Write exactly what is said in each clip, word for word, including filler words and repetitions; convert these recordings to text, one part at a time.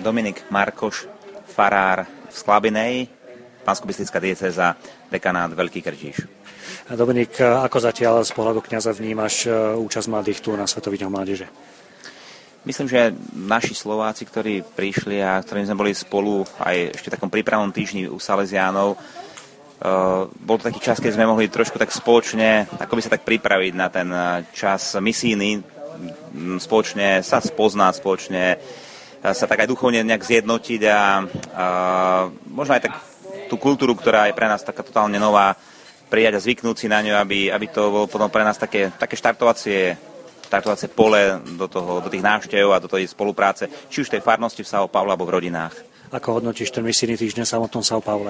Dominik Markoš, farár v Sklabinej, Banskobystrická diecéza, dekanát Veľký Krtíš. Dominik, ako zatiaľ z pohľadu kňaza vnímaš účasť mladých tu na Svetových dňoch mládeže? Myslím, že naši Slováci, ktorí prišli a ktorými sme boli spolu aj ešte v takom prípravnom týždni u Salesiánov, Uh, bol to taký čas, keď sme mohli trošku tak spoločne, ako by sa tak pripraviť na ten čas misijný, spoločne sa spoznať, spoločne sa tak aj duchovne nejak zjednotiť a uh, možno aj tak tú kultúru, ktorá je pre nás taká totálne nová, prijať a zvyknúť si na ňu, aby, aby to bolo potom pre nás také, také štartovacie, štartovacie pole do, toho, do tých návštev a do tej spolupráce, či už v tej farnosti v São Paulo alebo v rodinách. Ako hodnotíš ten misijný týždeň v samotnom São Paule?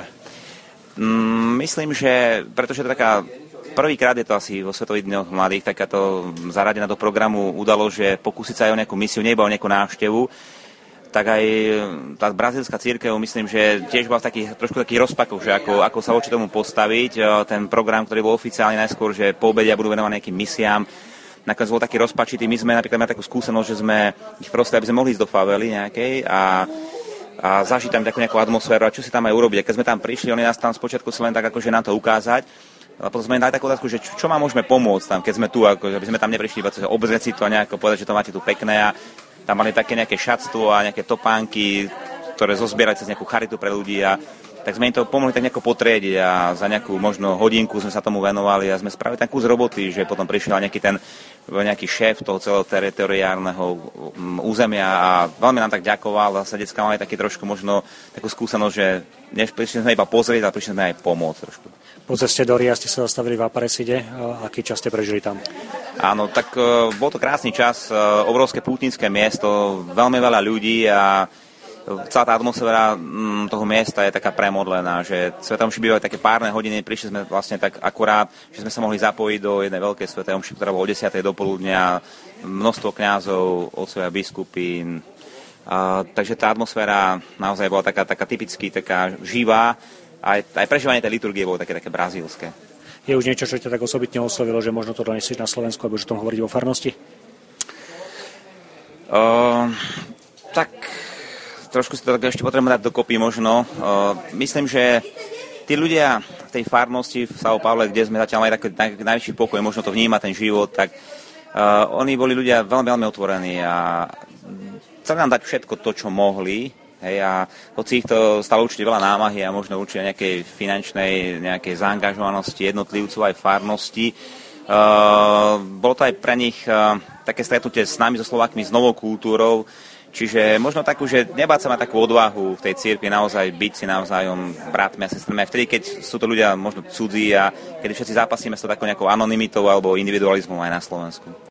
Myslím, že pretože to taká prvýkrát je to asi vo Svetových dňoch mladých takáto zaradená do programu udalo, že pokúsiť sa aj o nejakú misiu, nie iba o nejakú návštevu, tak aj tá brazílska cirkev, myslím, že tiež bola v takých, trošku takých rozpakoch, že ako, ako sa voči tomu postaviť. Ten program, ktorý bol oficiálne najskôr, že po obede budú venovať nejakým misiám, nakoniec bol taký rozpačitý. My sme napríklad mali takú skúsenosť, že sme ich prosili, aby sme mohli ísť do favely nejakej a a zažiť tam takú nejakú atmosféru a čo si tam aj urobiť. Keď sme tam prišli, oni nás tam spočiatku si len tak akože nám to ukázať. A potom sme im dali takú otázku, že čo, čo vám môžeme pomôcť tam, keď sme tu, ako, aby sme tam neprišli iba obzrieť si to a nejako povedať, že to máte tu pekné a tam mali také nejaké šatstvo a nejaké topánky, ktoré zozbierali cez nejakú charitu pre ľudí a tak sme im to pomohli tak nejako potriediť a za nejakú možno hodinku sme sa tomu venovali a sme spravili ten kus roboty, že potom prišiel nejaký ten nejaký šéf toho celého teritoriálneho územia a veľmi nám tak ďakoval. Zase decká mali taký trošku možno takú skúsenosť, že než prišli sme iba pozrieť, ale prišli sme aj pomôcť trošku. Po ceste do Ria ste sa zastavili v Aparecide. Aký čas ste prežili tam? Áno, tak uh, bol to krásny čas, uh, obrovské pútnické miesto, veľmi veľa ľudí a celá tá atmosféra m, toho miesta je taká premodlená, že sväté omše bývajú také párne hodiny, prišli sme vlastne tak akurát, že sme sa mohli zapojiť do jednej veľkej svätej omše, ktorá bola o desiatej do poludnia, množstvo kňazov, otcovia, biskupy. A, takže tá atmosféra naozaj bola taká, taká typicky taká živá, aj, aj prežívanie tej liturgie bolo také, také brazílske. Je už niečo, čo ťa tak osobitne oslovilo, že možno to donesieš na Slovensku, alebo že o tom hovoriť vo farnosti? Uh, tak... Trošku si to tak ešte potrebujeme dať dokopy možno. Uh, myslím, že tí ľudia v tej farnosti v São Paule, kde sme zatiaľ mali taký naj, najväčší pokoj, možno to vníma ten život, tak uh, oni boli ľudia veľmi, veľmi otvorení a chceli nám dať všetko to, čo mohli. Hej, a hoci ich to stalo určite veľa námahy a možno určite nejakej finančnej, nejakej zaangažovanosti jednotlivcov aj farnosti, uh, bolo to aj pre nich uh, také stretnutie s nami, so Slovákmi, s novou kultúrou. Čiže možno takú, že nebáť sa mať takú odvahu v tej cirkvi, naozaj byť si navzájom bratmi a sestrami. Aj vtedy, keď sú to ľudia možno cudzí a keď všetci zápasíme s to takou nejakou anonymitou alebo individualizmom aj na Slovensku.